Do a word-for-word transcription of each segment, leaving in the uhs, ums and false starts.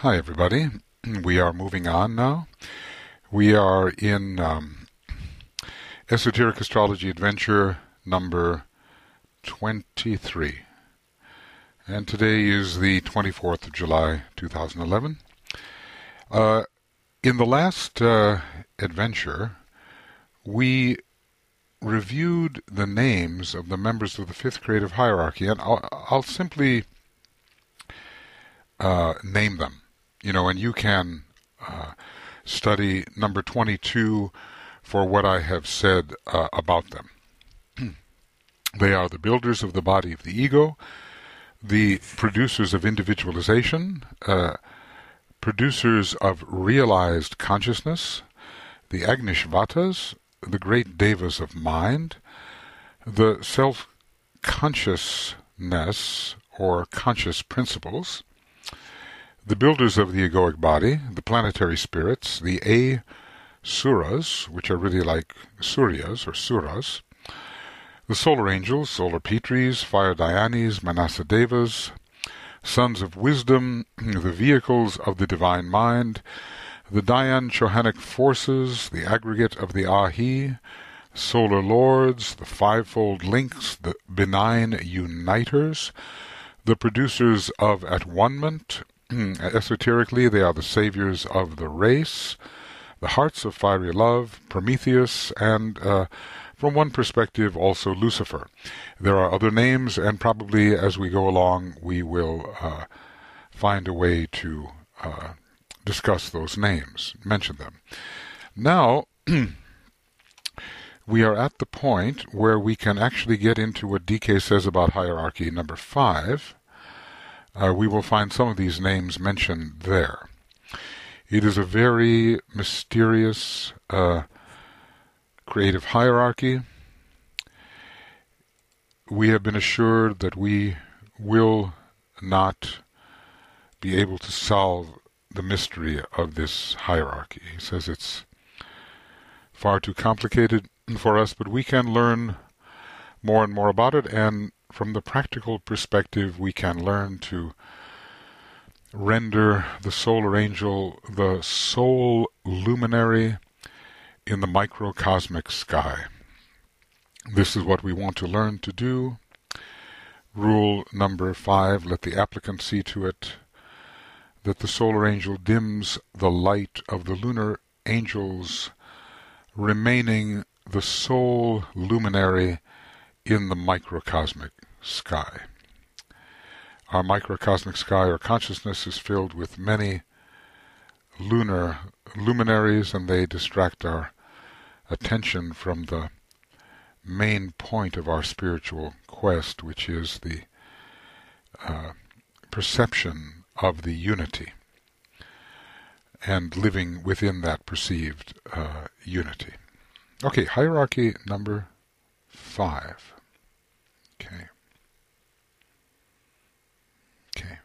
Hi, everybody. We are moving on now. We are in um, Esoteric Astrology Adventure number twenty-three. And today is the twenty-fourth of July, two thousand eleven. Uh, in the last uh, adventure, we reviewed the names of the members of the fifth creative hierarchy, and I'll, I'll simply uh, name them. You know, and you can uh, study number twenty-two for what I have said uh, about them. They are the builders of the body of the ego, the producers of individualization, uh, producers of realized consciousness, the Agnishvatas, the great devas of mind, the self-consciousness or conscious principles, the builders of the egoic body, the planetary spirits, the Asuras, which are really like Suryas or Suras, the solar angels, solar Pitris, fire Dhyanis, Manasa Devas, sons of wisdom, the vehicles of the divine mind, the Dhyan Chohanic forces, the aggregate of the Ahi, solar lords, the fivefold links, the benign uniters, the producers of at-one-ment. Esoterically, they are the saviors of the race, the hearts of fiery love, Prometheus, and, uh, from one perspective, also Lucifer. There are other names, and probably as we go along, we will uh, find a way to uh, discuss those names, mention them. Now, we are at the point where we can actually get into what D K says about hierarchy number five. Uh, we will find some of these names mentioned there. It is a very mysterious uh, creative hierarchy. We have been assured that we will not be able to solve the mystery of this hierarchy. He says it's far too complicated for us, but we can learn more and more about it, and from the practical perspective, we can learn to render the solar angel the sole luminary in the microcosmic sky. This is what we want to learn to do. Rule number five, let the applicant see to it that the solar angel dims the light of the lunar angels, remaining the sole luminary in the microcosmic sky. Our microcosmic sky or consciousness is filled with many lunar luminaries, and they distract our attention from the main point of our spiritual quest, which is the uh, perception of the unity and living within that perceived uh, unity. Okay, hierarchy number five. Okay. Okay.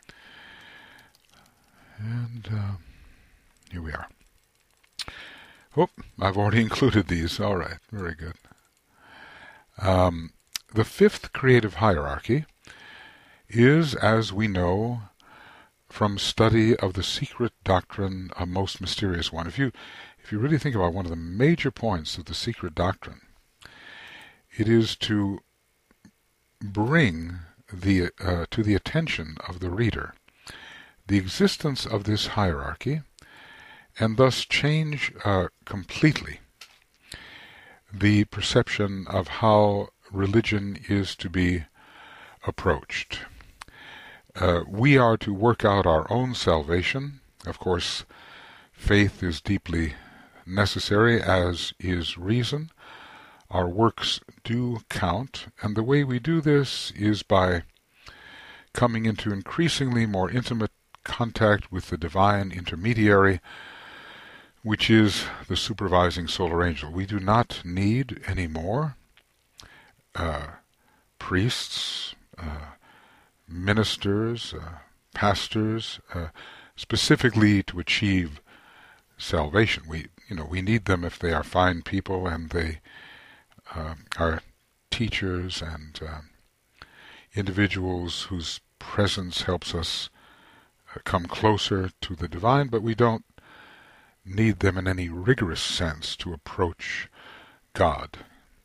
And uh, here we are. Oh, I've already included these. All right, very good. Um, the fifth creative hierarchy is, as we know from study of the secret doctrine, a most mysterious one. If you, if you really think about one of the major points of the secret doctrine, it is to bring the uh, to the attention of the reader the existence of this hierarchy, and thus change uh, completely the perception of how religion is to be approached. Uh, we are to work out our own salvation. Of course, faith is deeply necessary, as is reason. Our works do count, and the way we do this is by coming into increasingly more intimate contact with the divine intermediary, which is the supervising solar angel. We do not need any more uh, priests, uh, ministers, uh, pastors, uh, specifically to achieve salvation. We, you know, we need them if they are fine people and they uh, are teachers and uh, individuals whose presence helps us come closer to the divine, but we don't need them in any rigorous sense to approach God.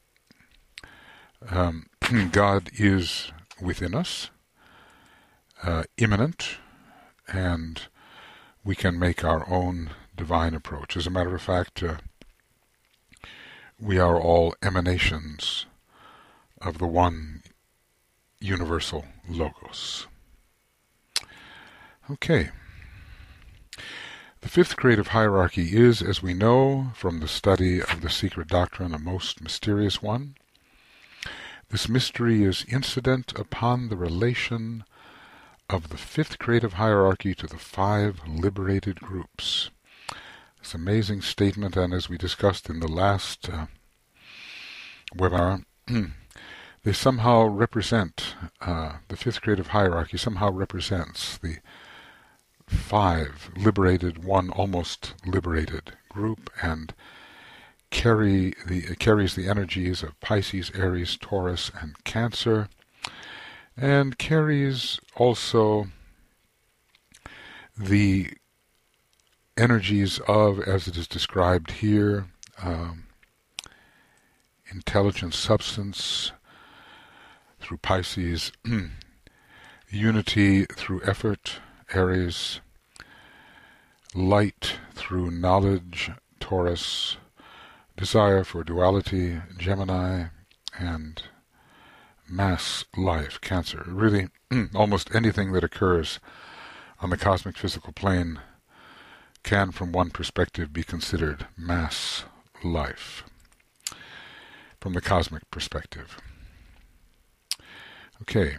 Um, God is within us, uh, immanent, and we can make our own divine approach. As a matter of fact, uh, we are all emanations of the one universal Logos. Okay. The fifth creative hierarchy is, as we know from the study of the secret doctrine, a most mysterious one. This mystery is incident upon the relation of the fifth creative hierarchy to the five liberated groups. It's an amazing statement, and as we discussed in the last uh, webinar, they somehow represent, uh, the fifth creative hierarchy somehow represents the five liberated, one almost liberated group, and carry the uh, carries the energies of Pisces, Aries, Taurus, and Cancer, and carries also the energies of, as it is described here, um, intelligent substance through Pisces, unity through effort, Aries, light through knowledge, Taurus, desire for duality, Gemini, and mass life, Cancer. Really, almost anything that occurs on the cosmic physical plane can, from one perspective, be considered mass life, from the cosmic perspective. Okay.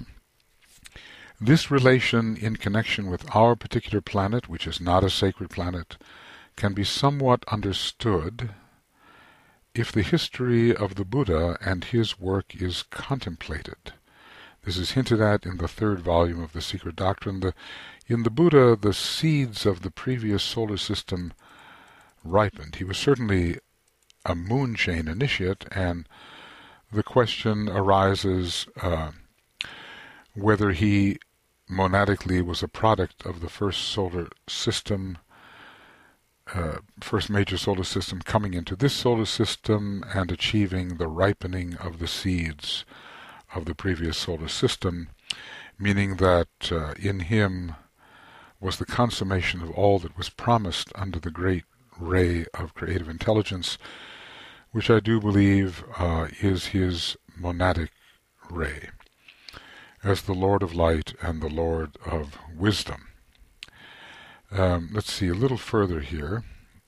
This relation in connection with our particular planet, which is not a sacred planet, can be somewhat understood if the history of the Buddha and his work is contemplated. This is hinted at in the third volume of the Secret Doctrine. The, in the Buddha, the seeds of the previous solar system ripened. He was certainly a moon chain initiate, and the question arises uh, whether he monadically was a product of the first solar system, uh, first major solar system coming into this solar system and achieving the ripening of the seeds of the previous solar system, meaning that uh, in him was the consummation of all that was promised under the great ray of creative intelligence, which I do believe uh, is his monadic ray, as the Lord of Light and the Lord of Wisdom. Um, let's see a little further here.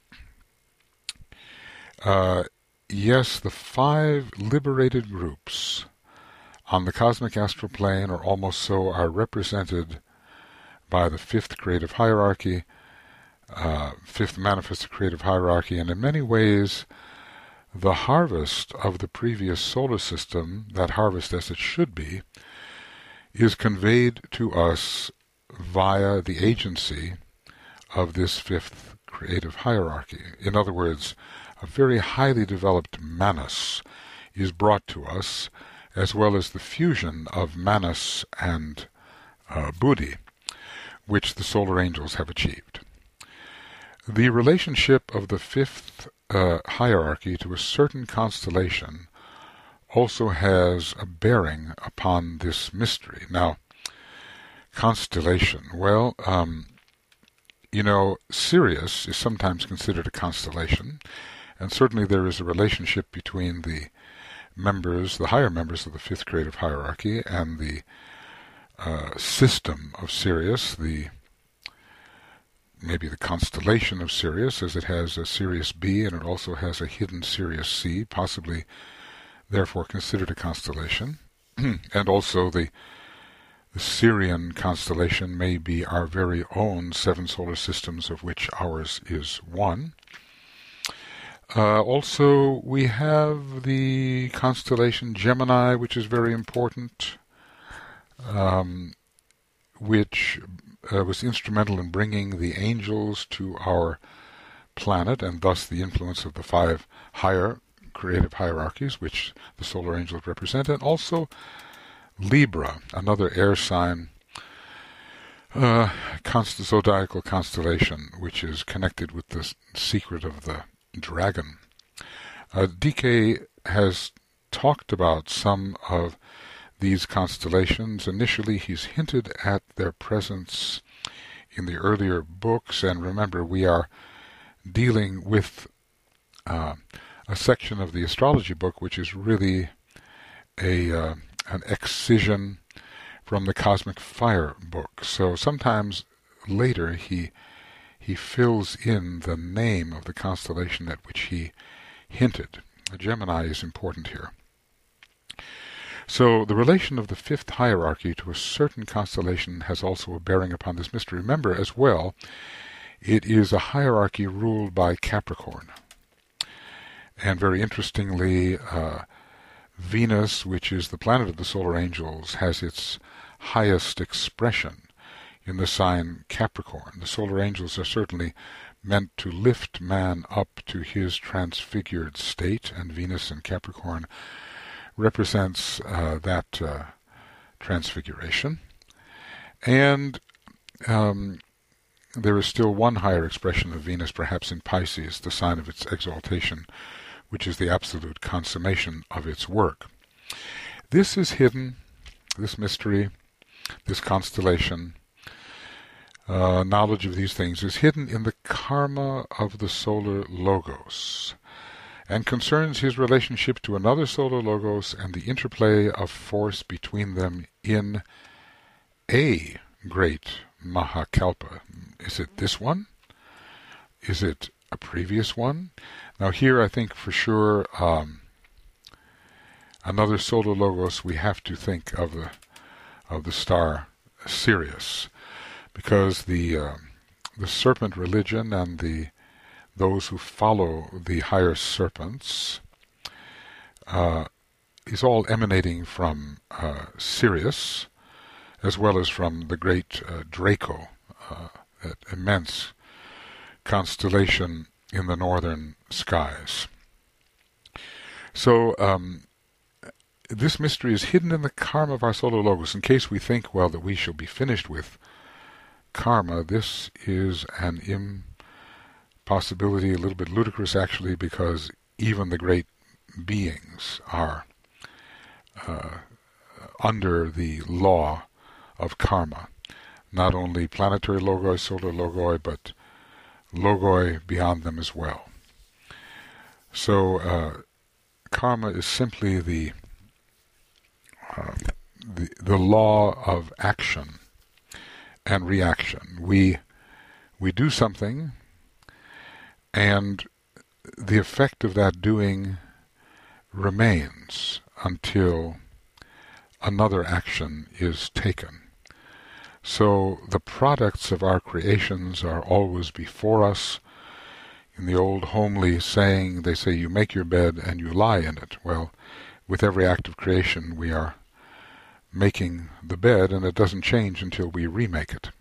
Uh, yes, the five liberated groups on the cosmic astral plane, or almost so, are represented by the fifth creative hierarchy, uh, fifth manifested creative hierarchy, and in many ways the harvest of the previous solar system, that harvest as it should be, is conveyed to us via the agency of this fifth creative hierarchy. In other words, a very highly developed Manas is brought to us, as well as the fusion of Manas and uh, Buddhi, which the solar angels have achieved. The relationship of the fifth uh, hierarchy to a certain constellation also has a bearing upon this mystery. Now, constellation, well, um, you know, Sirius is sometimes considered a constellation, and certainly there is a relationship between the members, the higher members of the fifth creative hierarchy, and the uh, system of Sirius, the maybe the constellation of Sirius, as it has a Sirius B and it also has a hidden Sirius C, possibly therefore considered a constellation. And also the, the Sirian constellation may be our very own seven solar systems, of which ours is one. Uh, also, we have the constellation Gemini, which is very important, um, which uh, was instrumental in bringing the angels to our planet, and thus the influence of the five higher creative hierarchies, which the solar angels represent, and also Libra, another air sign, uh, const- zodiacal constellation, which is connected with the secret of the dragon. Uh, D K has talked about some of these constellations. Initially, he's hinted at their presence in the earlier books, and remember, we are dealing with uh, a section of the astrology book which is really a uh, an excision from the Cosmic Fire book. So sometimes later he he fills in the name of the constellation at which he hinted. The Gemini is important here. So the relation of the fifth hierarchy to a certain constellation has also a bearing upon this mystery. Remember as well, it is a hierarchy ruled by Capricorn. And very interestingly, uh, Venus, which is the planet of the solar angels, has its highest expression in the sign Capricorn. The solar angels are certainly meant to lift man up to his transfigured state, and Venus in Capricorn represents uh, that uh, transfiguration. And um, there is still one higher expression of Venus, perhaps in Pisces, the sign of its exaltation, which is the absolute consummation of its work. This is hidden, this mystery, this constellation, uh, knowledge of these things is hidden in the karma of the solar logos, and concerns his relationship to another solar logos and the interplay of force between them in a great Mahakalpa. Is it this one? Is it a previous one? Now here I think for sure um, another solar logos, we have to think of the of the star Sirius, because the uh, the serpent religion and the those who follow the higher serpents uh, is all emanating from uh, Sirius, as well as from the great uh, Draco, uh, that immense constellation in the northern skies. So um, this mystery is hidden in the karma of our solar logos. In case we think, well, that we shall be finished with karma, this is an impossibility, a little bit ludicrous actually, because even the great beings are uh, under the law of karma. Not only planetary logoi, solar logoi, but logoi beyond them as well. So uh, karma is simply the, uh, the the law of action and reaction. We we do something, and the effect of that doing remains until another action is taken. So the products of our creations are always before us. In the old homely saying, they say you make your bed and you lie in it. Well, with every act of creation we are making the bed, and it doesn't change until we remake it.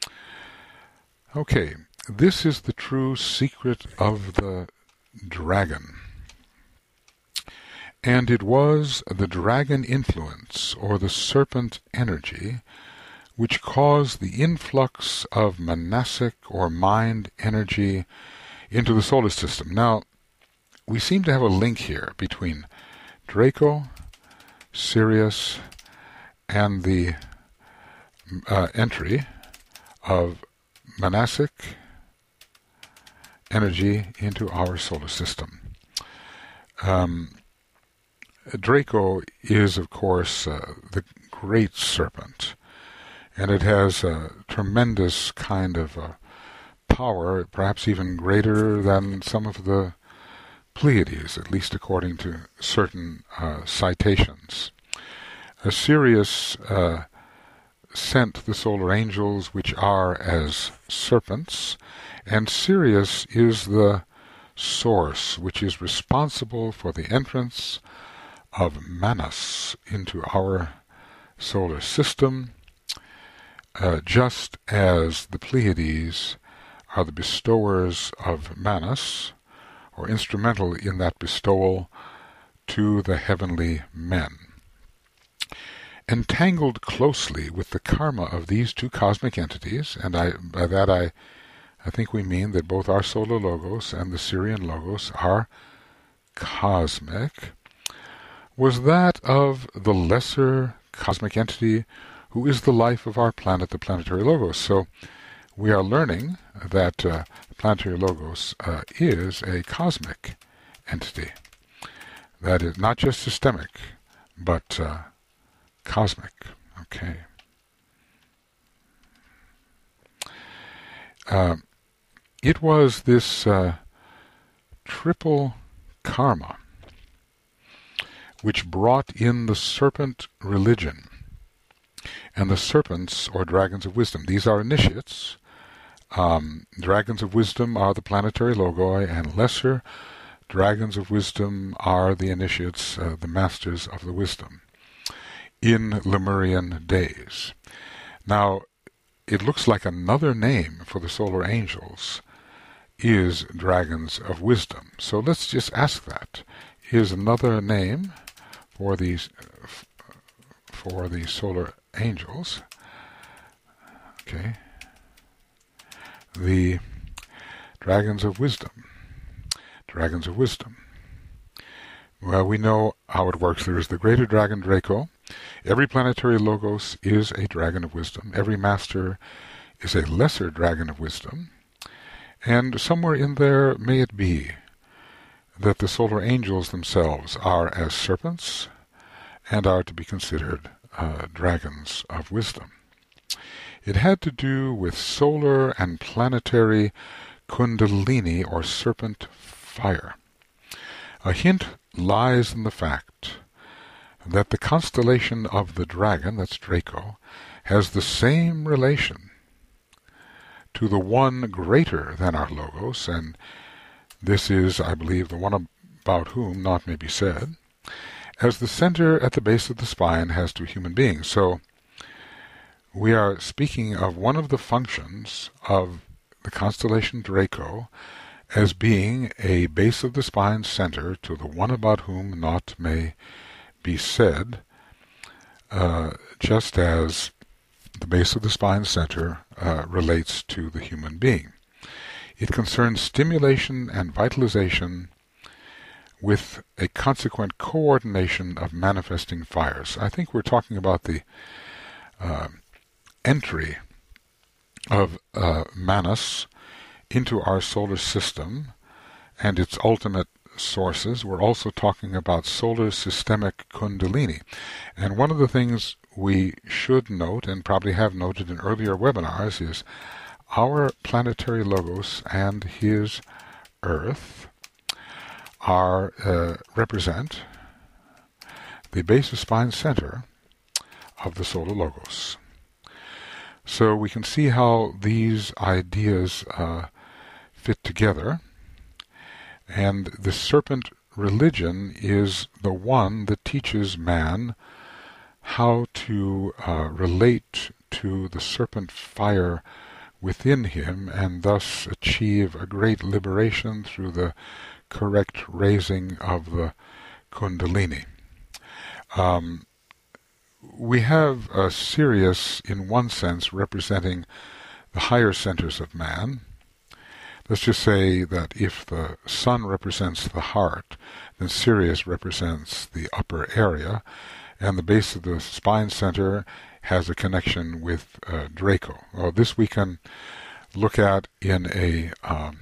Okay, this is the true secret of the dragon. And it was the dragon influence, or the serpent energy, which caused the influx of manasic or mind energy into the solar system. Now, we seem to have a link here between Draco, Sirius, and the uh, entry of manasic energy into our solar system. Um, Draco is, of course, uh, the great serpent, and it has a tremendous kind of uh, power, perhaps even greater than some of the Pleiades, at least according to certain uh, citations. Uh, Sirius uh, sent the solar angels, which are as serpents, and Sirius is the source which is responsible for the entrance of Manas into our solar system, uh, just as the Pleiades are the bestowers of Manas, or instrumental in that bestowal to the heavenly men. entangled closely with the karma of these two cosmic entities, and I, by that I, I think we mean that both our solar logos and the Sirian logos are cosmic, was that of the lesser cosmic entity who is the life of our planet, the planetary logos. So we are learning that uh, the planetary logos uh, is a cosmic entity. That is not just systemic, but uh, cosmic. Okay. Uh, it was this uh, triple karma which brought in the serpent religion. And the serpents, or dragons of wisdom, these are initiates. Um, dragons of wisdom are the planetary logoi, and lesser dragons of wisdom are the initiates, uh, the masters of the wisdom, in Lemurian days. Now, it looks like another name for the solar angels is dragons of wisdom. So let's just ask that. Is another name for these for the solar angels, okay, the dragons of wisdom. Dragons of wisdom. Well, we know how it works. There is the greater dragon Draco. Every planetary logos is a dragon of wisdom. Every master is a lesser dragon of wisdom. And somewhere in there may it be that the solar angels themselves are as serpents and are to be considered uh, dragons of wisdom. It had to do with solar and planetary kundalini, or serpent fire. A hint lies in the fact that the constellation of the dragon, that's Draco, has the same relation to the one greater than our logos, and this is, I believe, the one about whom naught may be said, as the center at the base of the spine has to human beings. So we are speaking of one of the functions of the constellation Draco as being a base of the spine center to the one about whom naught may be said, uh, just as the base of the spine center uh, relates to the human being. It concerns stimulation and vitalization with a consequent coordination of manifesting fires. I think we're talking about the uh, entry of uh, Manas into our solar system and its ultimate sources. We're also talking about solar systemic kundalini. And one of the things we should note, and probably have noted in earlier webinars, is our planetary logos and his Earth are uh, represent the base of spine center of the solar logos. So we can see how these ideas uh, fit together, and the serpent religion is the one that teaches man how to uh, relate to the serpent fire within him, and thus achieve a great liberation through the correct raising of the kundalini. Um, we have uh, Sirius, in one sense, representing the higher centers of man. Let's just say that if the sun represents the heart, then Sirius represents the upper area, and the base of the spine center has a connection with uh, Draco. Well, this we can look at in a um,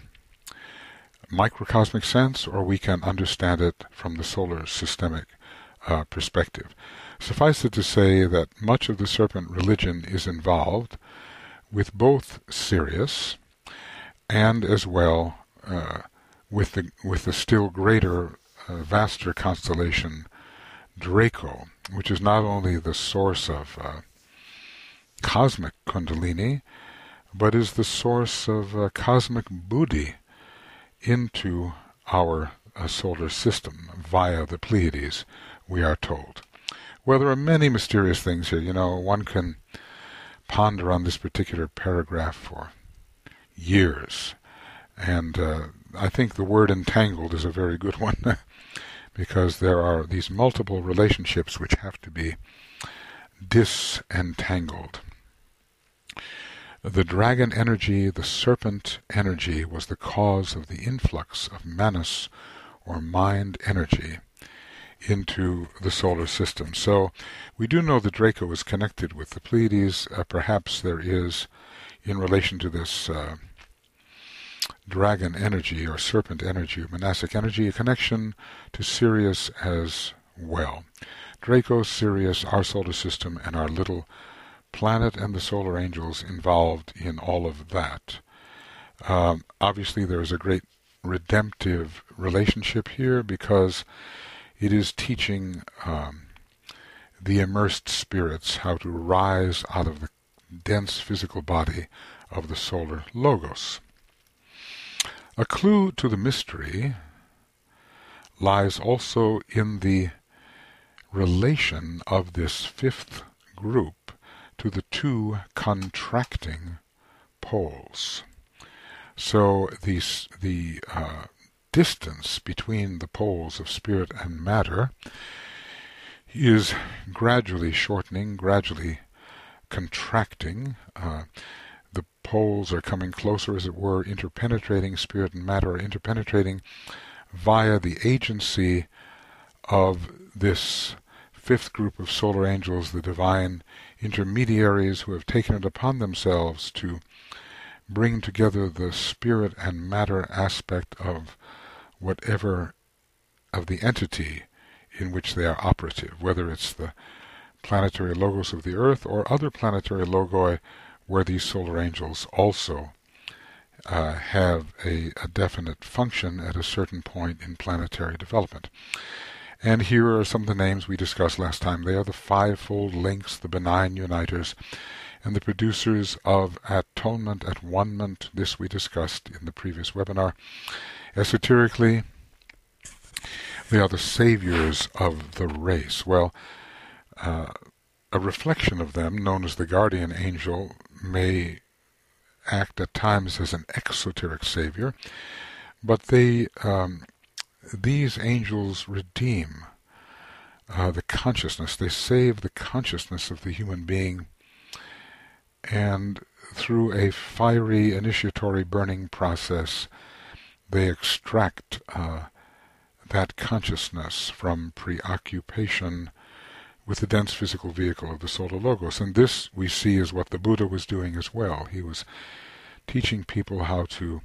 microcosmic sense, or we can understand it from the solar systemic uh, perspective. Suffice it to say that much of the serpent religion is involved with both Sirius and as well uh, with the with the still greater, uh, vaster constellation Draco, which is not only the source of uh, cosmic kundalini, but is the source of uh, cosmic buddhi into our uh, solar system via the Pleiades, we are told. Well, there are many mysterious things here. You know, one can ponder on this particular paragraph for years. And uh, I think the word entangled is a very good one because there are these multiple relationships which have to be disentangled. The dragon energy, the serpent energy, was the cause of the influx of manas, or mind energy, into the solar system. So we do know that Draco is connected with the Pleiades. Uh, perhaps there is, in relation to this uh, dragon energy or serpent energy or monastic energy, a connection to Sirius as well. Draco, Sirius, our solar system, and our little planet and the solar angels involved in all of that. Um, obviously there is a great redemptive relationship here, because it is teaching um, the immersed spirits how to rise out of the dense physical body of the solar logos. A clue to the mystery lies also in the relation of this fifth group to the two contracting poles. So the, the uh, distance between the poles of spirit and matter is gradually shortening, gradually contracting. Uh, the poles are coming closer, as it were, interpenetrating. Spirit and matter are interpenetrating via the agency of this fifth group of solar angels, the divine intermediaries who have taken it upon themselves to bring together the spirit and matter aspect of whatever, of the entity in which they are operative, whether it's the planetary logos of the Earth or other planetary logoi where these solar angels also uh, have a, a definite function at a certain point in planetary development. And here are some of the names we discussed last time. They are the fivefold links, the benign uniters, and the producers of atonement at one-ment. This we discussed in the previous webinar. Esoterically, they are the saviors of the race. Well, uh, a reflection of them, known as the guardian angel, may act at times as an exoteric savior, but they um, these angels redeem uh, the consciousness. They save the consciousness of the human being, and through a fiery initiatory burning process they extract uh, that consciousness from preoccupation with the dense physical vehicle of the solar logos. And this we see is what the Buddha was doing as well. He was teaching people how to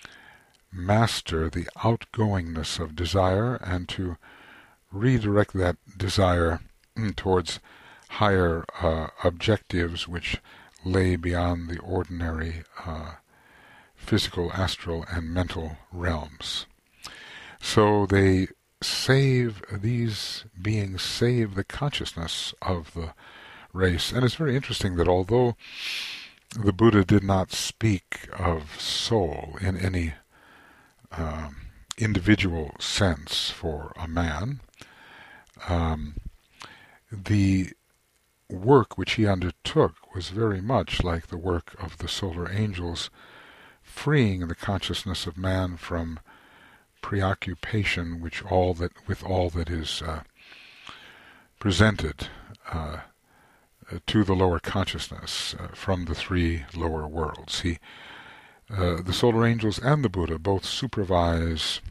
master the outgoingness of desire and to redirect that desire towards higher uh, objectives which lay beyond the ordinary uh, physical, astral, and mental realms. So they save, these beings save the consciousness of the race. And it's very interesting that although the Buddha did not speak of soul in any um, individual sense for a man, um, the work which he undertook was very much like the work of the solar angels, freeing the consciousness of man from preoccupation which all that with all that is uh, presented uh, to the lower consciousness uh, from the three lower worlds. He, uh, the solar angels and the Buddha both supervise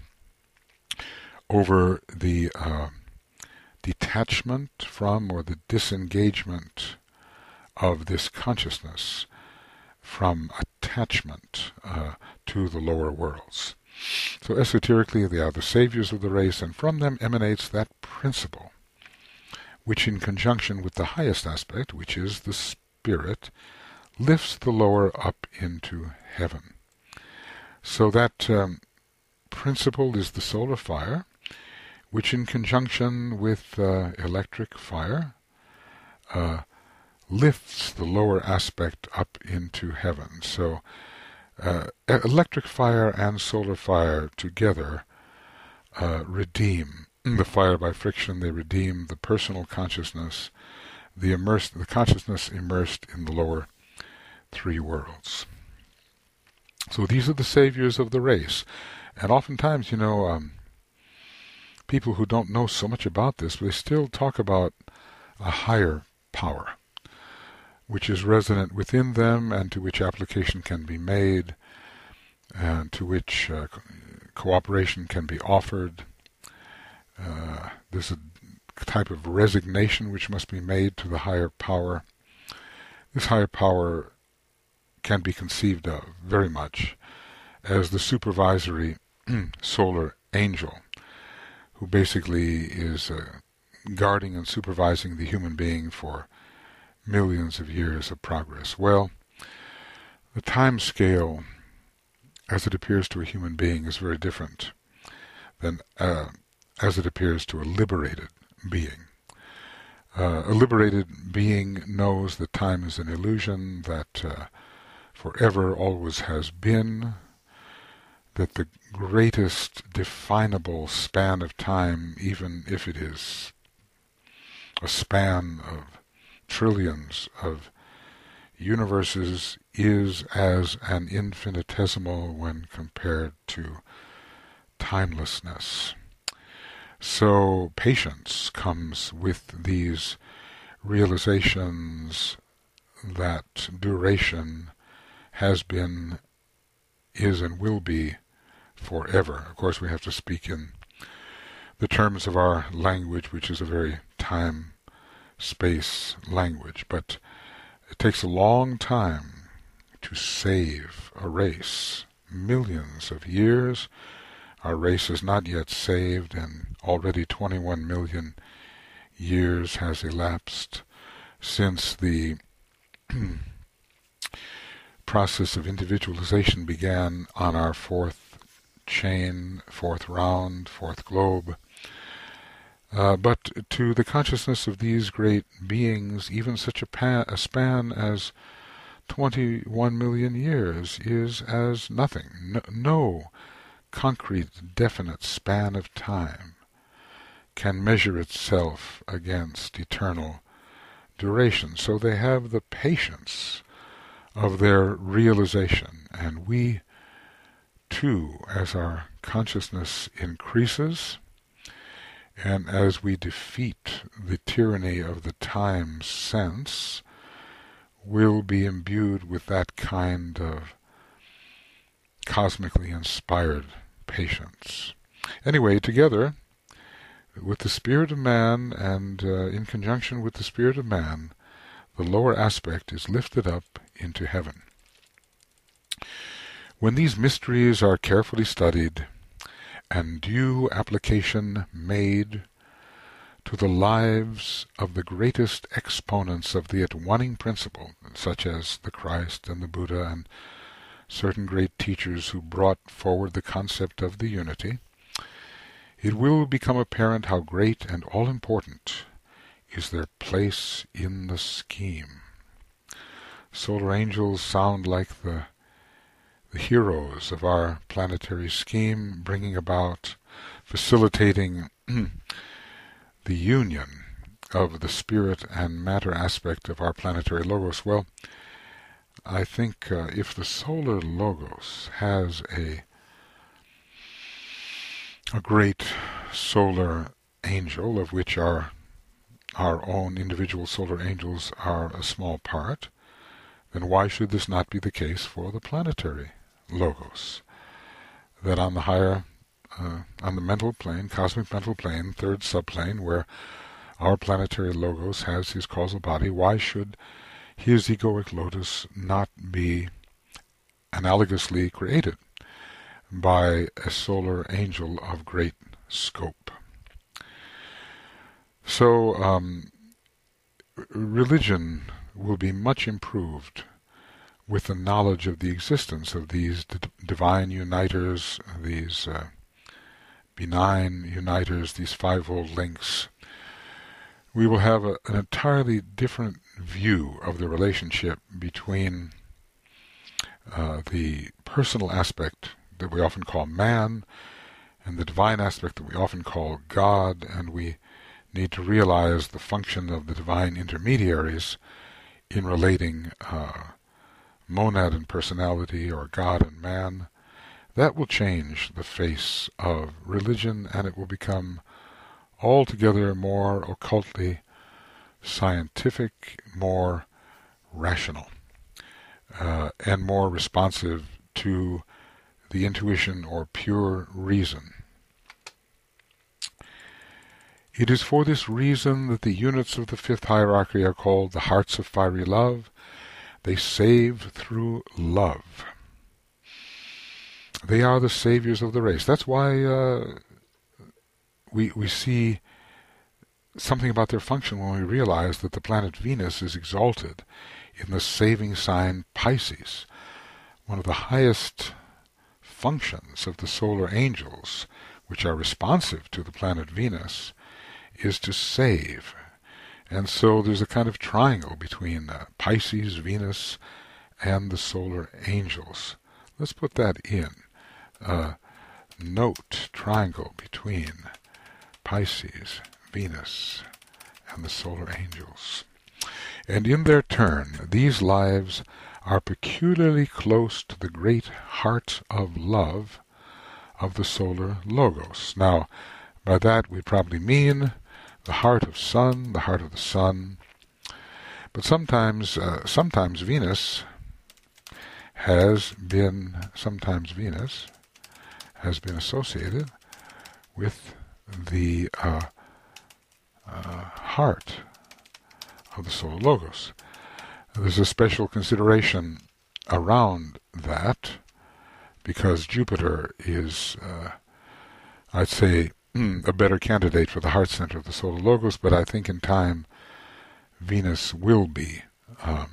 over the uh, detachment from, or the disengagement of this consciousness from attachment uh, to the lower worlds. So esoterically they are the saviors of the race, and from them emanates that principle which, in conjunction with the highest aspect, which is the spirit, lifts the lower up into heaven. So that um, principle is the solar fire, which in conjunction with uh, electric fire uh, lifts the lower aspect up into heaven. So uh, electric fire and solar fire together uh, redeem the fire by friction. They redeem the personal consciousness, the immersed, the consciousness immersed in the lower three worlds. So these are the saviors of the race. And oftentimes, you know, um, people who don't know so much about this, they still talk about a higher power, which is resonant within them and to which application can be made and to which uh, co- cooperation can be offered. Uh, there's a type of resignation which must be made to the higher power. This higher power can be conceived of very much as the supervisory solar angel, who basically is uh, guarding and supervising the human being for millions of years of progress. Well, the time scale, as it appears to a human being, is very different than uh, as it appears to a liberated being. Uh, a liberated being knows that time is an illusion, that uh, forever always has been, that the greatest definable span of time, even if it is a span of trillions of universes, is as an infinitesimal when compared to timelessness. So patience comes with these realizations that duration has been, is and will be forever. Of course, we have to speak in the terms of our language, which is a very time-space language, but it takes a long time to save a race. Millions of years. Our race is not yet saved, and already twenty-one million years has elapsed since the process of individualization began on our fourth chain, fourth round, fourth globe. Uh, but to the consciousness of these great beings, even such a, pa- a span as twenty-one million years is as nothing. No, no concrete, definite span of time can measure itself against eternal duration. So they have the patience of their realization, and we too, as our consciousness increases, and as we defeat the tyranny of the time sense, will be imbued with that kind of cosmically inspired patience. Anyway, together with the spirit of man and uh, in conjunction with the spirit of man, the lower aspect is lifted up into heaven. When these mysteries are carefully studied and due application made to the lives of the greatest exponents of the at-oneing principle, such as the Christ and the Buddha and certain great teachers who brought forward the concept of the unity, it will become apparent how great and all-important is their place in the scheme. Solar angels sound like the the heroes of our planetary scheme, bringing about, facilitating the union of the spirit and matter aspect of our planetary logos. Well, I think uh, if the solar logos has a a great solar angel, of which our our own individual solar angels are a small part, then why should this not be the case for the planetary logos? That on the higher, uh, on the mental plane, cosmic mental plane, third subplane, where our planetary logos has his causal body, why should his egoic lotus not be analogously created by a solar angel of great scope? So, um, religion will be much improved with the knowledge of the existence of these d- divine uniters, these uh, benign uniters, these fivefold links. We will have a, an entirely different view of the relationship between uh, the personal aspect that we often call man and the divine aspect that we often call God, and we need to realize the function of the divine intermediaries in relating uh, monad and personality, or God and man. That will change the face of religion, and it will become altogether more occultly scientific, more rational, uh, and more responsive to the intuition or pure reason. It is for this reason that the units of the fifth hierarchy are called the hearts of fiery love. They save through love. They are the saviors of the race. That's why uh, we we see something about their function when we realize that the planet Venus is exalted in the saving sign Pisces. One of the highest functions of the solar angels, which are responsive to the planet Venus, is to save. And so there's a kind of triangle between uh, Pisces, Venus, and the solar angels. Let's put that in. Uh, note triangle between Pisces, Venus, and the solar angels. And in their turn, these lives are peculiarly close to the great heart of love of the solar logos. Now, by that we probably mean the heart of sun, the heart of the sun. But sometimes, uh, sometimes Venus has been, sometimes Venus has been associated with the uh, uh, heart of the solar logos. There's a special consideration around that because Jupiter is, uh, I'd say, a better candidate for the heart center of the solar logos, but I think in time Venus will be um,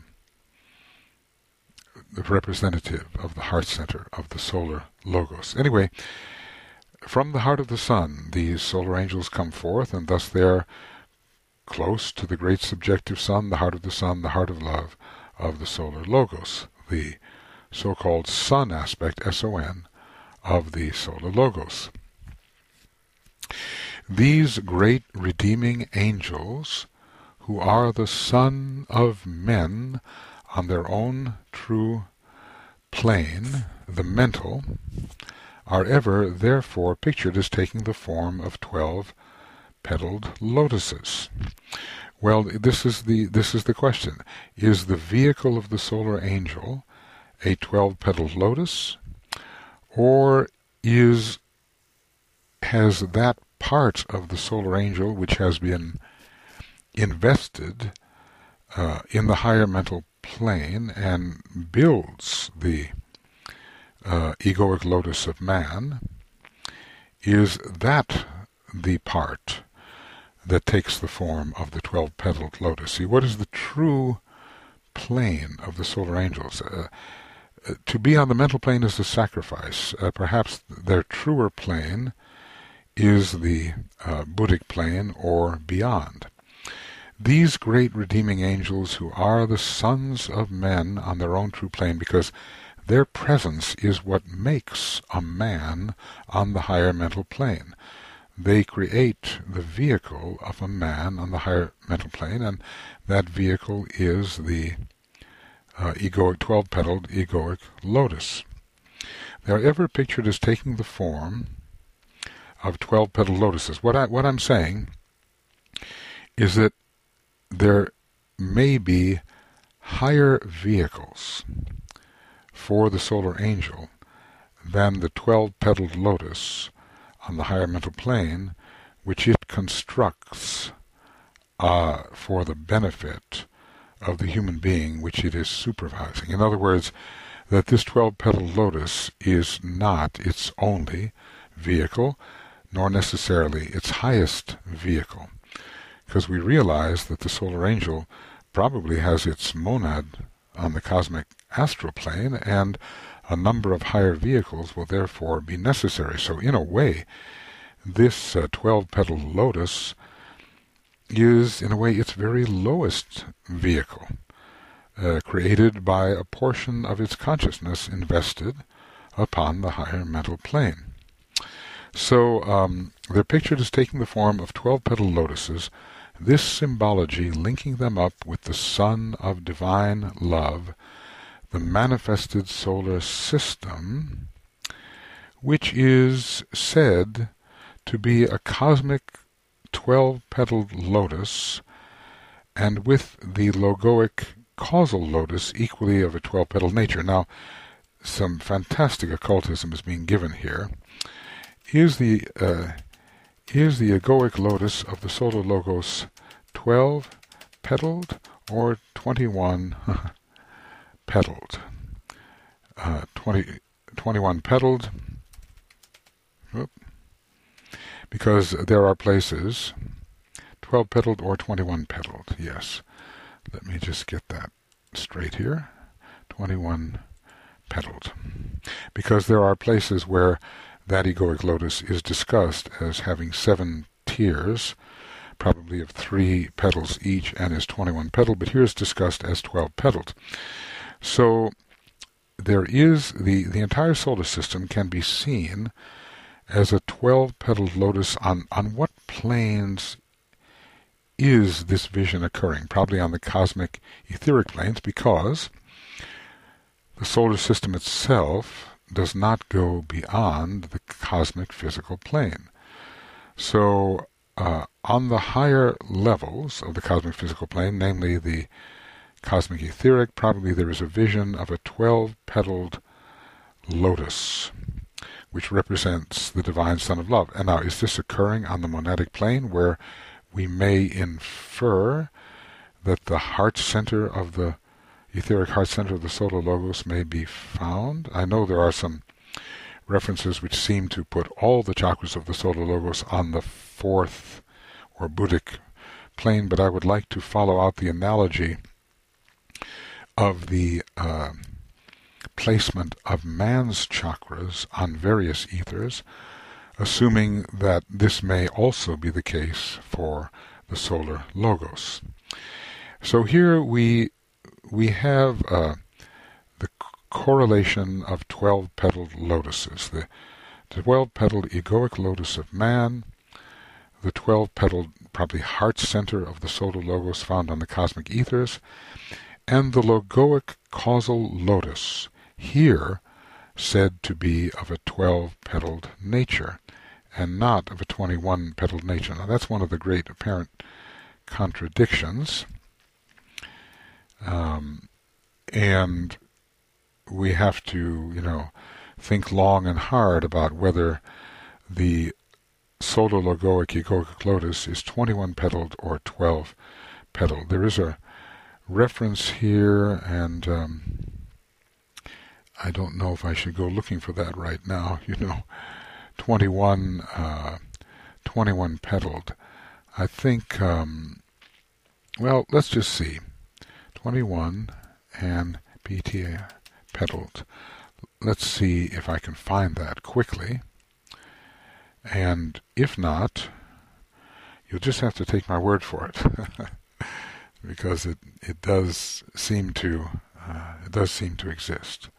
the representative of the heart center of the solar logos. Anyway, from the heart of the sun, these solar angels come forth, and thus they are close to the great subjective sun, the heart of the sun, the heart of love of the solar logos, the so-called sun aspect, S O N, of the solar logos. These great redeeming angels, who are the son of men on their own true plane, the mental, are ever therefore pictured as taking the form of twelve petaled lotuses. Well, this is the this is the question. Is the vehicle of the solar angel a twelve-petaled lotus, or is has that part of the solar angel which has been invested uh, in the higher mental plane and builds the uh, egoic lotus of man, is that the part that takes the form of the twelve-petaled lotus? See, what is the true plane of the solar angels? Uh, uh, to be on the mental plane is the sacrifice. Uh, perhaps their truer plane is the uh, Buddhic plane or beyond. These great redeeming angels, who are the sons of men on their own true plane, because their presence is what makes a man on the higher mental plane. They create the vehicle of a man on the higher mental plane, and that vehicle is the uh, egoic, twelve-petaled egoic lotus. They are ever pictured as taking the form of twelve-petaled lotuses. What, I, what I'm saying is that there may be higher vehicles for the solar angel than the twelve-petaled lotus on the higher mental plane, which it constructs uh, for the benefit of the human being which it is supervising. In other words, that this twelve-petaled lotus is not its only vehicle, nor necessarily its highest vehicle, because we realize that the solar angel probably has its monad on the cosmic astral plane, and a number of higher vehicles will therefore be necessary. So in a way, this uh, twelve-petaled lotus is, in a way, its very lowest vehicle, uh, created by a portion of its consciousness invested upon the higher mental plane. So um, they're pictured as taking the form of twelve-petaled lotuses, this symbology linking them up with the sun of divine love, the manifested solar system, which is said to be a cosmic twelve-petaled lotus, and with the logoic causal lotus equally of a twelve-petaled nature. Now, some fantastic occultism is being given here. Is the uh, is the egoic lotus of the Solar Logos twelve-petaled or twenty-one petaled? Uh, twenty, twenty-one petaled. Whoop. Because there are places twelve-petaled or twenty-one petaled. Yes. Let me just get that straight here. twenty-one petaled. Because there are places where that egoic lotus is discussed as having seven tiers, probably of three petals each, and is twenty-one petaled, but here it's discussed as twelve petaled. So there is, the, the entire solar system can be seen as a twelve-petaled lotus. On, on what planes is this vision occurring? Probably on the cosmic etheric planes, because the solar system itself does not go beyond the cosmic physical plane. So uh, on the higher levels of the cosmic physical plane, namely the cosmic etheric, probably there is a vision of a twelve-petaled lotus, which represents the divine Son of Love. And now, is this occurring on the monadic plane, where we may infer that the heart center of the etheric heart center of the Solar Logos may be found? I know there are some references which seem to put all the chakras of the Solar Logos on the fourth or Buddhic plane, but I would like to follow out the analogy of the uh, placement of man's chakras on various ethers, assuming that this may also be the case for the Solar Logos. So here we we have uh, the correlation of twelve-petaled lotuses, the twelve-petaled egoic lotus of man, the twelve-petaled probably heart center of the Solar Logos found on the cosmic ethers, and the logoic causal lotus, here said to be of a twelve-petaled nature, and not of a twenty-one-petaled nature. Now that's one of the great apparent contradictions. Um, and we have to, you know, think long and hard about whether the Solar Logoic Egoic Lotus is twenty-one petaled or twelve petaled. There is a reference here, and um, I don't know if I should go looking for that right now. You know, twenty-one, uh, twenty-one petaled. I think, um, well, let's just see. twenty-one and P T A petaled. Let's see if I can find that quickly. And if not, you'll just have to take my word for it, because it it does seem to uh, it does seem to exist.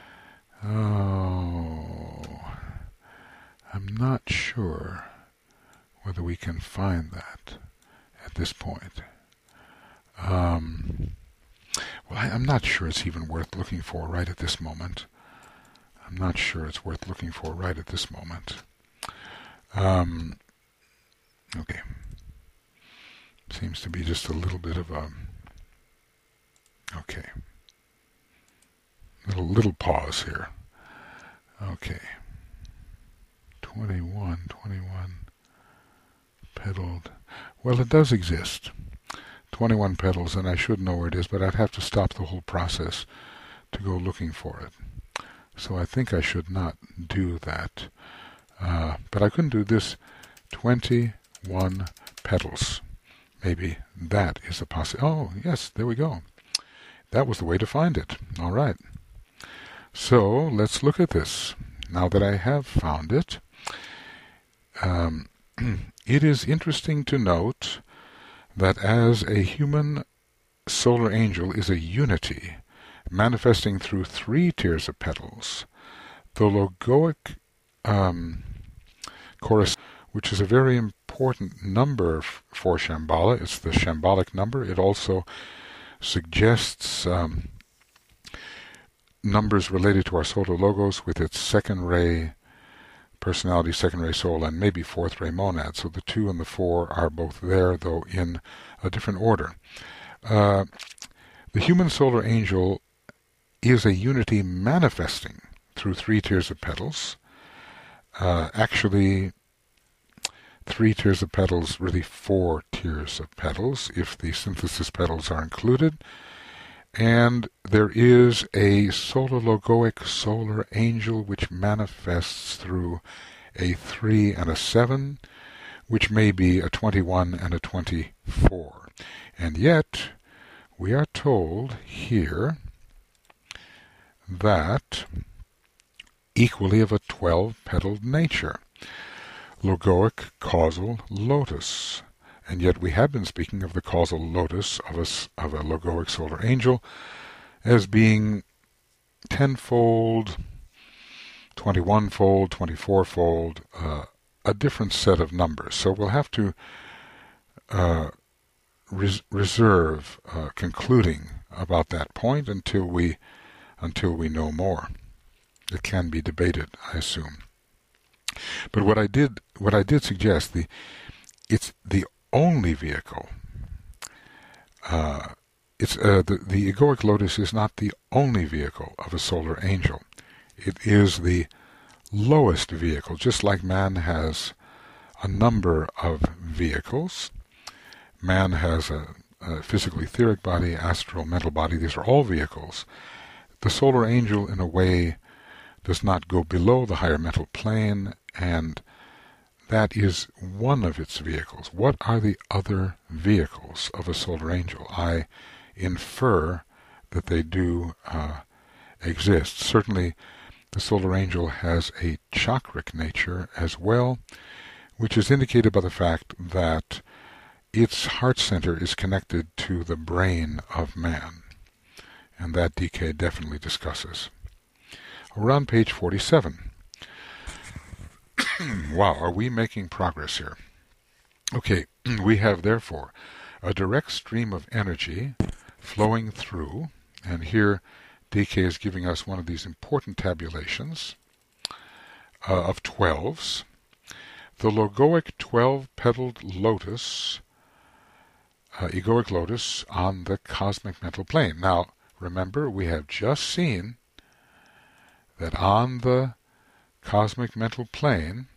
Oh, I'm not sure whether we can find that at this point. Um, well, I, I'm not sure it's even worth looking for right at this moment. I'm not sure it's worth looking for right at this moment. Um, okay. Seems to be just a little bit of a... Okay. Little, little pause here. Okay. twenty-one, twenty-one petaled. Well, it does exist. twenty-one petals, and I should know where it is, but I'd have to stop the whole process to go looking for it. So I think I should not do that. Uh, but I couldn't do this. twenty-one petals. Maybe that is a possibility. Oh, yes, there we go. That was the way to find it. All right. So let's look at this. Now that I have found it, um, it is interesting to note that as a human solar angel is a unity, manifesting through three tiers of petals, the logoic um, chorus, which is a very important number for Shambhala, it's the Shambhalic number. It also suggests um, numbers related to our solar logos with its second ray personality, second ray soul, and maybe fourth ray monad. So the two and the four are both there, though in a different order. Uh, the human solar angel is a unity manifesting through three tiers of petals. Uh, actually, three tiers of petals, really four tiers of petals, if the synthesis petals are included. And there is a solar logoic solar angel which manifests through a three and a seven, which may be a twenty-one and a twenty-four. And yet, we are told here that equally of a twelve-petaled nature, logoic causal lotus. And yet we have been speaking of the causal lotus of a, of a logoic solar angel as being tenfold, twenty-one-fold, twenty-four-fold, uh, a different set of numbers. So we'll have to uh, res reserve uh, concluding about that point until we until we know more. It can be debated, I assume. But what I did what I did suggest, the it's the only vehicle. Uh, it's uh, the the egoic lotus is not the only vehicle of a solar angel. It is the lowest vehicle, just like man has a number of vehicles. Man has a, a physical etheric body, astral mental body. These are all vehicles. The solar angel, in a way, does not go below the higher mental plane, and that is one of its vehicles. What are the other vehicles of a solar angel? I infer that they do uh, exist. Certainly, the solar angel has a chakric nature as well, which is indicated by the fact that its heart center is connected to the brain of man, and that D K definitely discusses. Around page forty-seven. Wow, are we making progress here? Okay, we have therefore a direct stream of energy flowing through, and here D K is giving us one of these important tabulations uh, of twelves. The logoic twelve-petaled lotus, uh, egoic lotus, on the cosmic mental plane. Now, remember, we have just seen that on the cosmic mental plane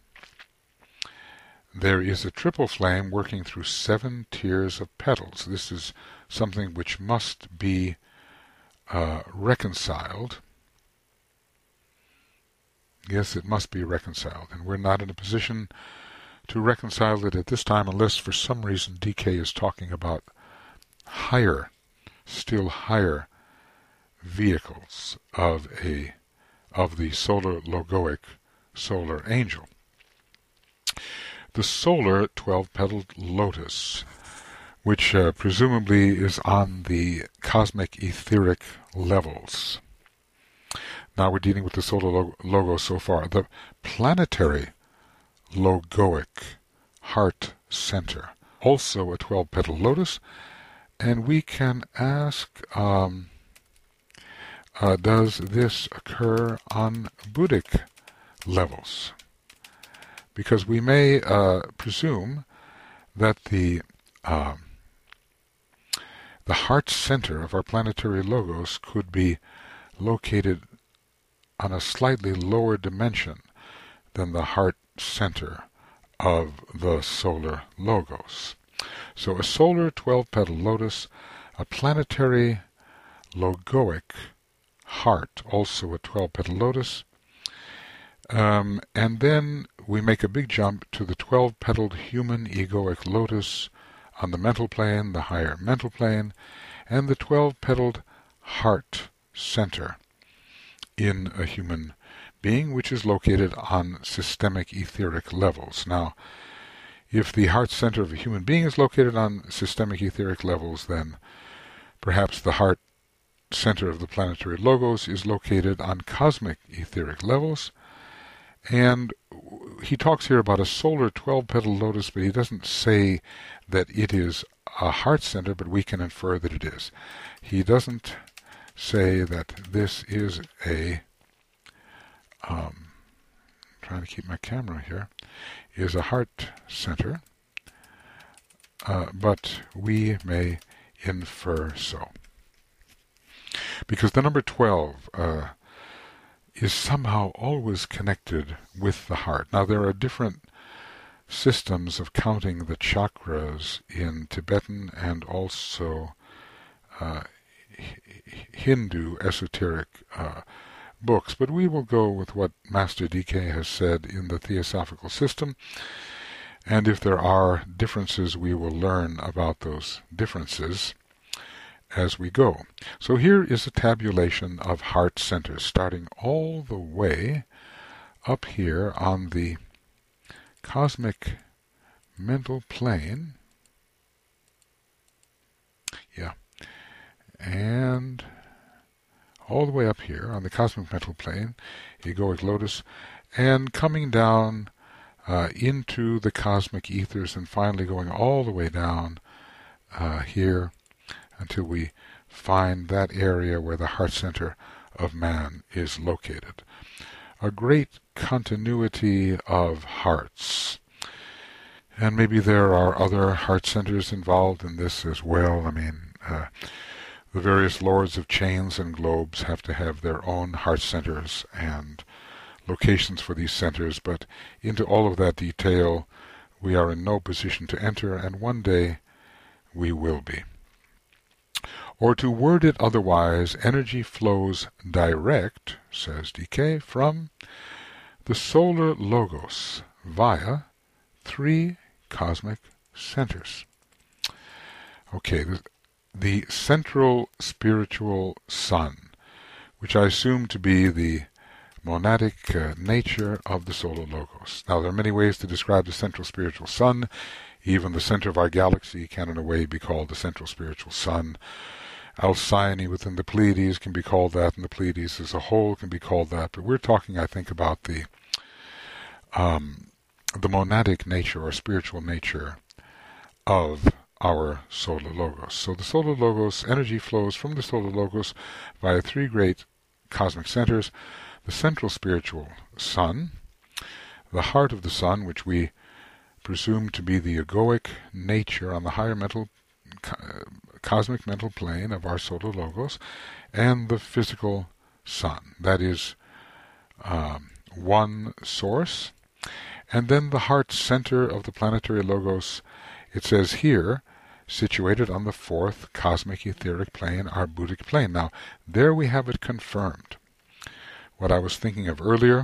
there is a triple flame working through seven tiers of petals. This is something which must be uh, reconciled. Yes, it must be reconciled, and we're not in a position to reconcile it at this time unless for some reason D K is talking about higher, still higher vehicles of a of the solar logoic solar angel. The solar twelve-petaled lotus, which uh, presumably is on the cosmic etheric levels. Now we're dealing with the solar log logo so far. The planetary logoic heart center, also a twelve-petaled lotus, and we can ask, um, uh, does this occur on Buddhic levels? Because we may uh, presume that the uh, the heart center of our planetary logos could be located on a slightly lower dimension than the heart center of the solar logos. So a solar twelve-petaled lotus, a planetary logoic heart, also a twelve-petaled lotus, um, and then we make a big jump to the twelve-petaled human egoic lotus on the mental plane, the higher mental plane, and the twelve-petaled heart center in a human being, which is located on systemic etheric levels. Now, if the heart center of a human being is located on systemic etheric levels, then perhaps the heart center of the planetary logos is located on cosmic etheric levels. And he talks here about a solar twelve-petaled lotus, but he doesn't say that it is a heart center, but we can infer that it is. He doesn't say that this is a um, trying to keep my camera here, is a heart center, uh, but we may infer so. Because the number twelve uh, is somehow always connected with the heart. Now, there are different systems of counting the chakras in Tibetan and also uh, Hindu esoteric uh, books, but we will go with what Master D K has said in the Theosophical System, and if there are differences, we will learn about those differences as we go. So here is a tabulation of heart centers, starting all the way up here on the cosmic mental plane. Yeah. And all the way up here on the cosmic mental plane, egoic lotus, and coming down uh, into the cosmic ethers, and finally going all the way down uh, here until we find that area where the heart center of man is located. A great continuity of hearts. And maybe there are other heart centers involved in this as well. I mean, uh, the various lords of chains and globes have to have their own heart centers and locations for these centers, but into all of that detail we are in no position to enter, and one day we will be. Or to word it otherwise, energy flows direct, says D K, from the solar logos via three cosmic centers. Okay, the, the central spiritual sun, which I assume to be the monadic uh, nature of the solar logos. Now, there are many ways to describe the central spiritual sun. Even the center of our galaxy can in a way be called the central spiritual sun. Alcyone within the Pleiades can be called that, and the Pleiades as a whole can be called that. But we're talking, I think, about the um, the monadic nature or spiritual nature of our solar logos. So the solar logos, energy flows from the solar logos via three great cosmic centers: the central spiritual sun, the heart of the sun, which we presume to be the egoic nature on the higher mental uh, cosmic mental plane of our solar logos, and the physical sun. That is um, one source. And then the heart center of the planetary logos, it says here, situated on the fourth cosmic etheric plane, our Buddhic plane. Now, there we have it confirmed. What I was thinking of earlier,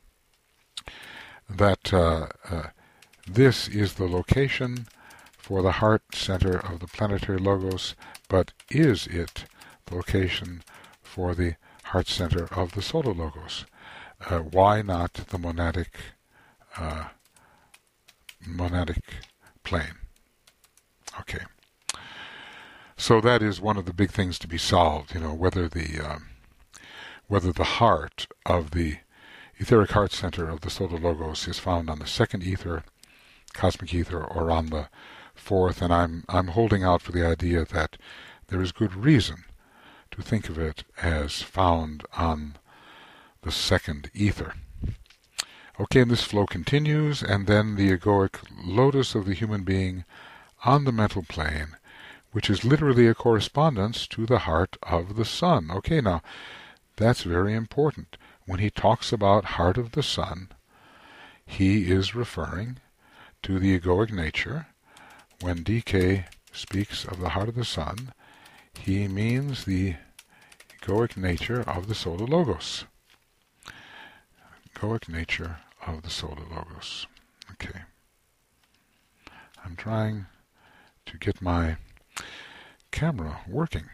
that uh, uh, this is the location for the heart center of the planetary logos, but is it the location for the heart center of the solar logos? Uh, why not the monadic uh, monadic plane? Okay. So that is one of the big things to be solved, you know, whether the um, whether the heart of the etheric heart center of the solar logos is found on the second ether, cosmic ether, or on the fourth, and I'm I'm holding out for the idea that there is good reason to think of it as found on the second ether. Okay, and this flow continues, and then the egoic lotus of the human being on the mental plane, which is literally a correspondence to the heart of the sun. Okay, now, that's very important. When he talks about heart of the sun, he is referring to the egoic nature. When D K speaks of the heart of the sun, he means the egoic nature of the solar logos. Egoic nature of the solar logos. Okay. I'm trying to get my camera working.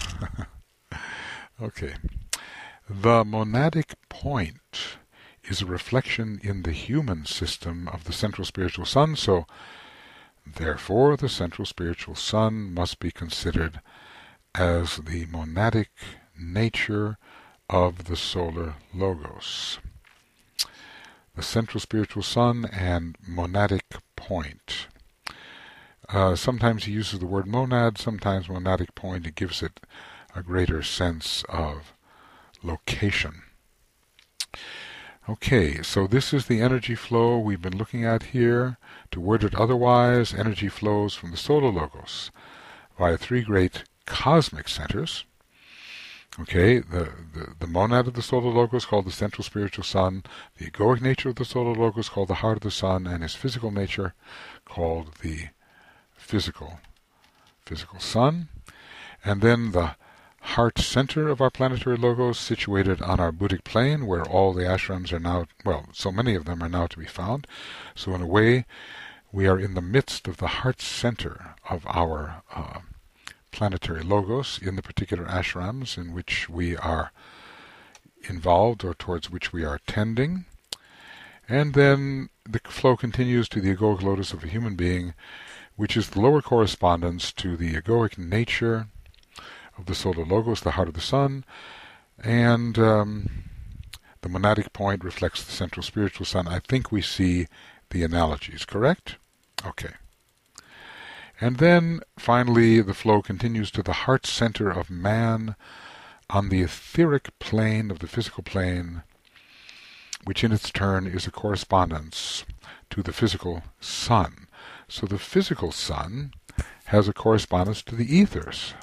Okay. The monadic point is a reflection in the human system of the central spiritual sun, so therefore the central spiritual sun must be considered as the monadic nature of the solar logos. The central spiritual sun and monadic point. Uh, sometimes he uses the word monad, sometimes monadic point. It gives it a greater sense of location. Okay, so this is the energy flow we've been looking at here. To word it otherwise, energy flows from the solar logos via three great cosmic centers. Okay, the, the, the monad of the solar logos called the central spiritual sun, the egoic nature of the solar logos called the heart of the sun, and his physical nature called the physical physical sun. And then the heart center of our planetary logos, situated on our Buddhic plane, where all the ashrams are now, well, so many of them are now to be found. So in a way, we are in the midst of the heart center of our uh, planetary logos in the particular ashrams in which we are involved or towards which we are tending. And then the flow continues to the egoic lotus of a human being, which is the lower correspondence to the egoic nature of the solar logos, the heart of the sun, and um, the monadic point reflects the central spiritual sun. I think we see the analogies, correct? Okay. And then, finally, the flow continues to the heart center of man on the etheric plane of the physical plane, which in its turn is a correspondence to the physical sun. So the physical sun has a correspondence to the ethers.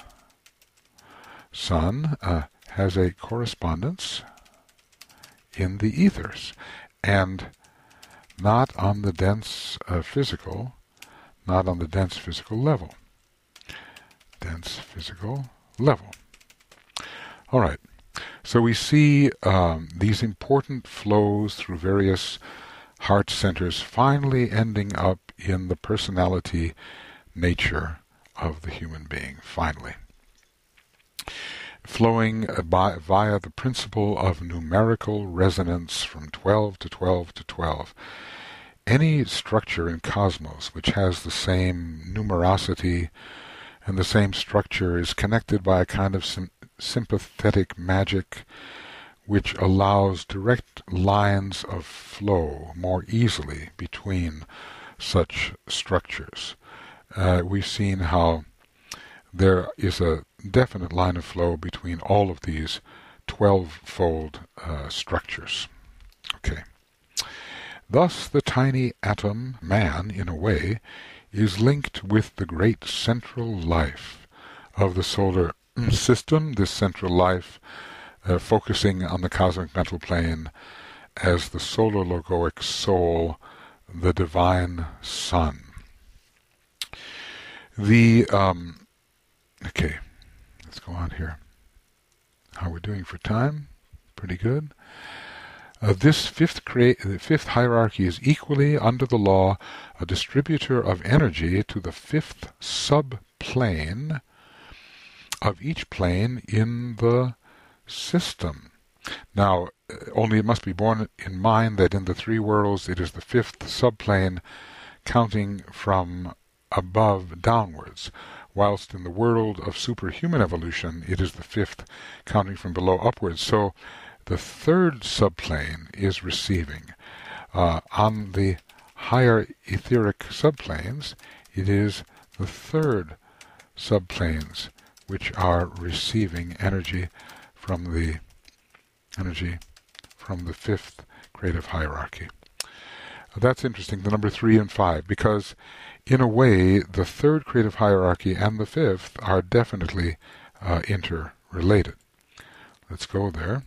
Sun uh, has a correspondence in the ethers, and not on the dense uh, physical, not on the dense physical level. Dense physical level. All right. So we see um, these important flows through various heart centers finally ending up in the personality nature of the human being, finally. Flowing by, via the principle of numerical resonance from twelve to twelve to twelve. Any structure in cosmos which has the same numerosity and the same structure is connected by a kind of sim- sympathetic magic which allows direct lines of flow more easily between such structures. Uh, we've seen how there is a definite line of flow between all of these twelve-fold uh, structures. Okay. Thus the tiny atom, man, in a way, is linked with the great central life of the solar system, this central life uh, focusing on the cosmic mental plane as the solar logoic soul, the divine sun. The, um, okay, let's go on here. How are we doing for time? Pretty good. Uh, this fifth, crea- the fifth hierarchy is equally, under the law, a distributor of energy to the fifth subplane of each plane in the system. Now, only it must be borne in mind that in the three worlds it is the fifth subplane counting from above downwards, whilst in the world of superhuman evolution it is the fifth counting from below upwards. So the third subplane is receiving. Uh, on the higher etheric subplanes, it is the third subplanes which are receiving energy from the energy from the fifth creative hierarchy. That's interesting, the number three and five, because in a way the third creative hierarchy and the fifth are definitely uh, interrelated. Let's go there.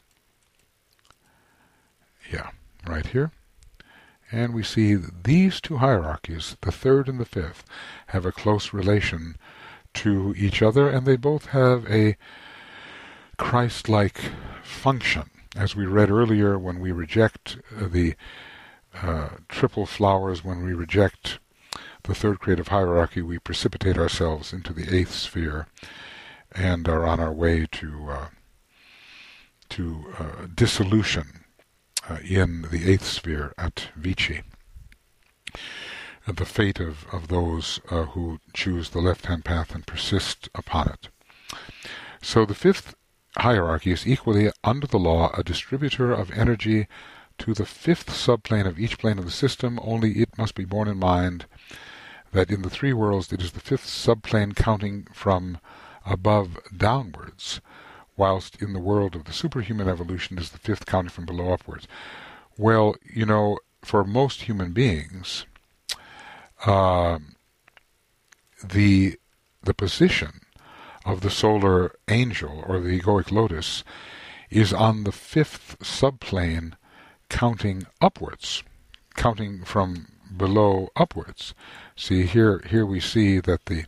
Yeah, right here. And we see that these two hierarchies, the third and the fifth, have a close relation to each other, and they both have a Christ-like function. As we read earlier, when we reject the uh, triple flowers, when we reject the third creative hierarchy, we precipitate ourselves into the eighth sphere and are on our way to uh, to uh, dissolution uh, in the eighth sphere at Vichy. Uh, the fate of, of those uh, who choose the left-hand path and persist upon it. So the fifth hierarchy is equally, under the law, a distributor of energy to the fifth subplane of each plane of the system, only it must be borne in mind that in the three worlds it is the fifth subplane counting from above downwards, whilst in the world of the superhuman evolution is the fifth, counting from below upwards. Well, you know, for most human beings, uh, the the position of the solar angel, or the egoic lotus, is on the fifth subplane, counting upwards, counting from below upwards. See, here here we see that the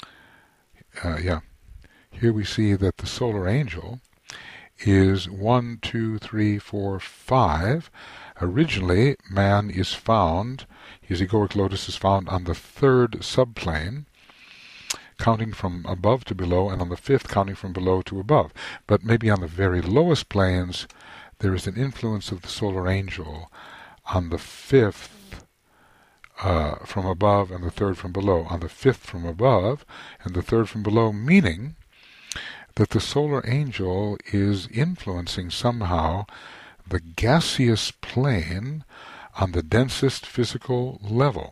uh, yeah, here we see that the solar angel is one, two, three, four, five. Originally, man is found, his egoic lotus is found on the third subplane, counting from above to below, and on the fifth, counting from below to above. But maybe on the very lowest planes, there is an influence of the solar angel on the fifth uh, from above and the third from below. On the fifth from above and the third from below, meaning that the solar angel is influencing somehow the gaseous plane on the densest physical level.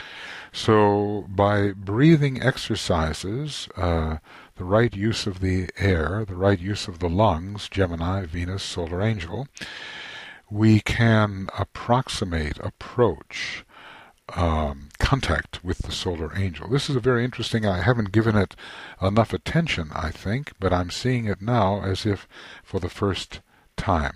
So by breathing exercises, uh, the right use of the air, the right use of the lungs, Gemini, Venus, solar angel, we can approximate, approach, um, contact with the solar angel. This is a very interesting, I haven't given it enough attention, I think, but I'm seeing it now as if for the first time.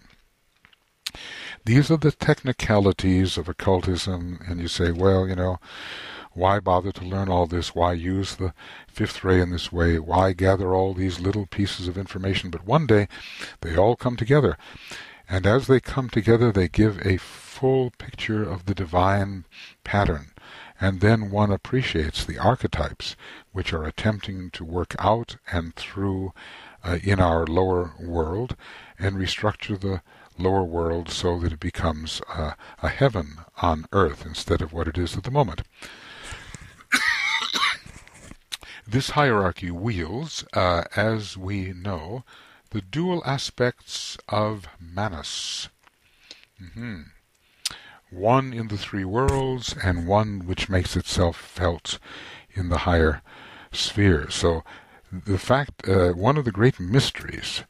These are the technicalities of occultism, and you say, well, you know, why bother to learn all this? Why use the fifth ray in this way? Why gather all these little pieces of information? But one day, they all come together. And as they come together, they give a full picture of the divine pattern. And then one appreciates the archetypes which are attempting to work out and through uh, in our lower world, and restructure the lower world so that it becomes uh, a heaven on earth instead of what it is at the moment. This hierarchy wields, uh, as we know, the dual aspects of Manas. Mm-hmm. One in the three worlds, and one which makes itself felt in the higher sphere. So the fact, uh, one of the great mysteries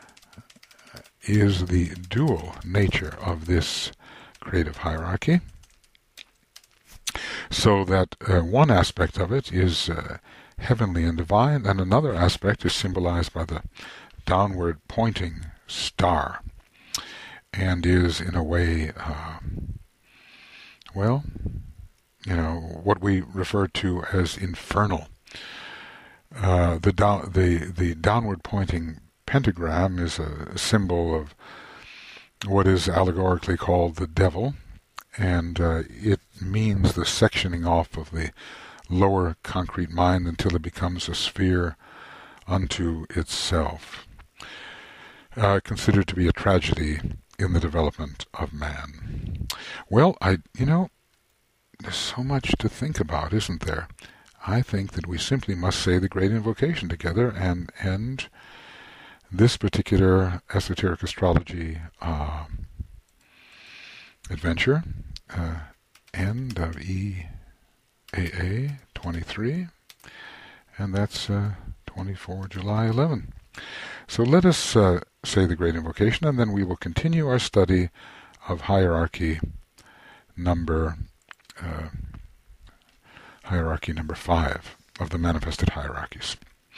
is the dual nature of this creative hierarchy. So that uh, one aspect of it is uh, heavenly and divine, and another aspect is symbolized by the downward pointing star, and is in a way, uh, well, you know, what we refer to as infernal. Uh, the, down, the, the downward pointing pentagram is a symbol of what is allegorically called the devil, and uh, it means the sectioning off of the lower concrete mind until it becomes a sphere unto itself, uh, considered to be a tragedy in the development of man. Well, I, you know, there's so much to think about, isn't there? I think that we simply must say the great invocation together and end this particular esoteric astrology uh, adventure. Uh, end of E A A twenty-three, and that's uh, twenty-four July eleven. So let us uh, say the great invocation, and then we will continue our study of hierarchy number uh, hierarchy number five of the manifested hierarchies.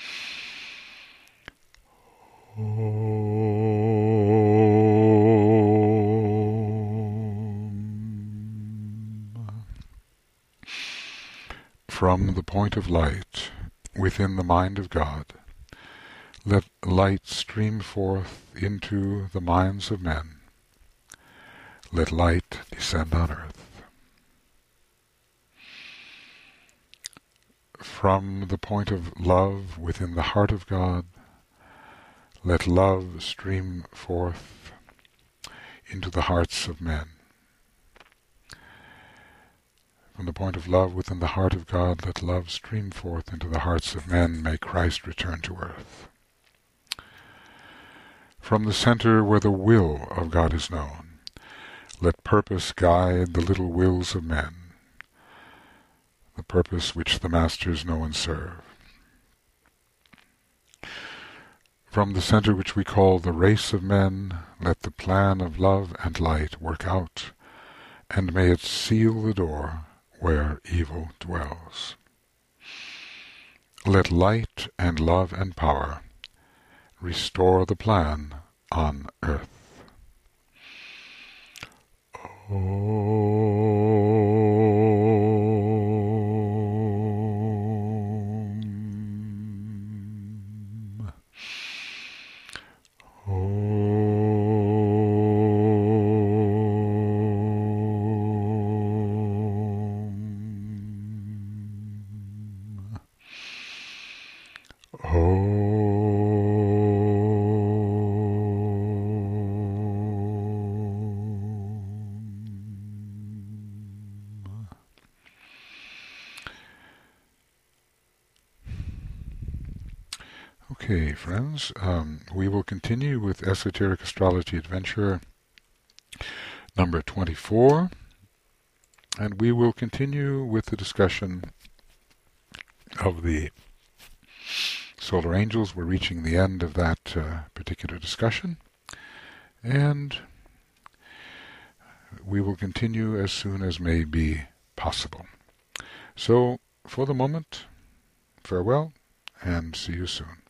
From the point of light within the mind of God, let light stream forth into the minds of men. Let light descend on earth. From the point of love within the heart of God, let love stream forth into the hearts of men. From the point of love within the heart of God, let love stream forth into the hearts of men. May Christ return to earth. From the center where the will of God is known, let purpose guide the little wills of men, the purpose which the masters know and serve. From the center which we call the race of men, let the plan of love and light work out, and may it seal the door where evil dwells. Let light and love and power restore the plan on earth. Okay, friends, um, we will continue with Esoteric Astrology Adventure number twenty-four, and we will continue with the discussion of the solar angels. We're reaching the end of that uh, particular discussion, and we will continue as soon as may be possible. So, for the moment, farewell, and see you soon.